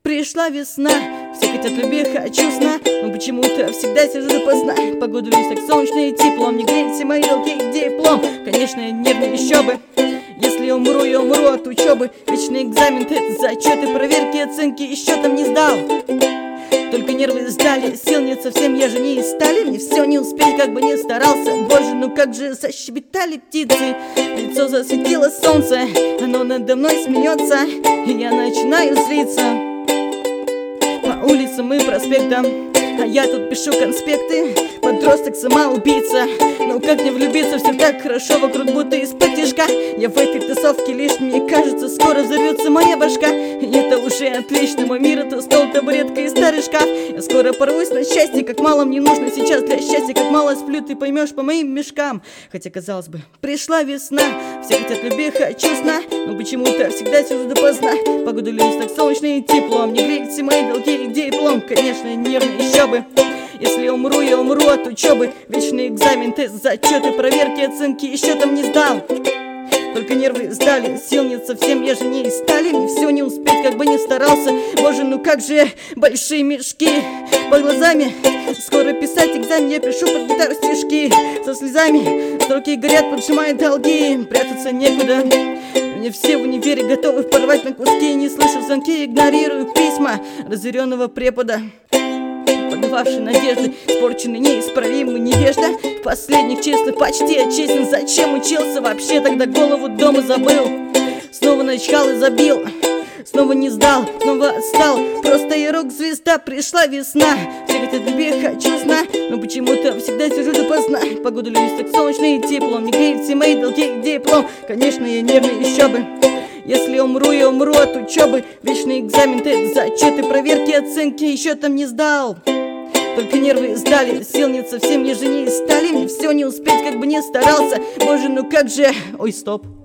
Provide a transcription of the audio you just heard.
Пришла весна, все хотят любви, хочу сна, но почему-то всегда сижу допоздна. Погода лишь так солнечно и тепло, мне греет все мои долги диплом. Конечно, я нервный еще бы, если я умру от учебы. Вечный экзамен, это зачеты, проверки, оценки, еще там не сдал. Только нервы сдали, сил нет совсем, я же не из стали. Мне все не успеть, как бы не старался. Боже, ну как же защебетали птицы. Лицо засветило солнце, оно надо мной смеется, и я начинаю злиться. По улицам и проспектам, а я тут пишу конспекты. Подросток самоубийца, ну как не влюбиться, все так хорошо вокруг, будто из-под тишка. Я в этой тусовке лишь, мне кажется, скоро взорвется моя башка. И это уже отлично, мой мир это стол, табуретка и старый шкаф. Я скоро порвусь на счастье, как мало мне нужно сейчас для счастья. Как мало сплю, ты поймешь по моим мешкам. Хотя, казалось бы, пришла весна, все хотят любви, хочу сна, но почему-то всегда сижу допоздна. Погода лишь так солнечно и тепло, мне греет все мои долги и диплом. Конечно, нервный еще бы, если я умру от учебы. Вечный экзамен, тест, зачеты, проверки, оценки, еще там не сдал. Только нервы сдали, сил нет совсем, я же не из стали. Мне все не успеть, как бы не старался. Боже, ну как же большие мешки под глазами. Скоро писать экзамен, я пишу под гитару стишки. Со слезами строки горят, поджимают долги. Прятаться некуда, мне все в универе готовы порвать на куски. Не слышу звонки, игнорирую письма разъяренного препода, подававший надежды, испорченный, неисправимый невежда. В последних числах почти отчислен. Зачем учился вообще, тогда голову дома забыл. Снова начал и забил, снова не сдал, снова отстал. Просто я рок-звезда, пришла весна, все хотят любви, хочу сна, но почему-то всегда сижу допоздна. Погода лишь так солнечно и тепло, мне греет все мои долги и диплом. Конечно, я нервный еще бы, если я умру от учебы. Вечный экзамен, тест, зачеты, проверки, оценки, еще там не сдал. Только нервы сдали, сил нет совсем, я же не из стали. Мне все не успеть, как бы не старался. Боже, ну как же... Ой, стоп.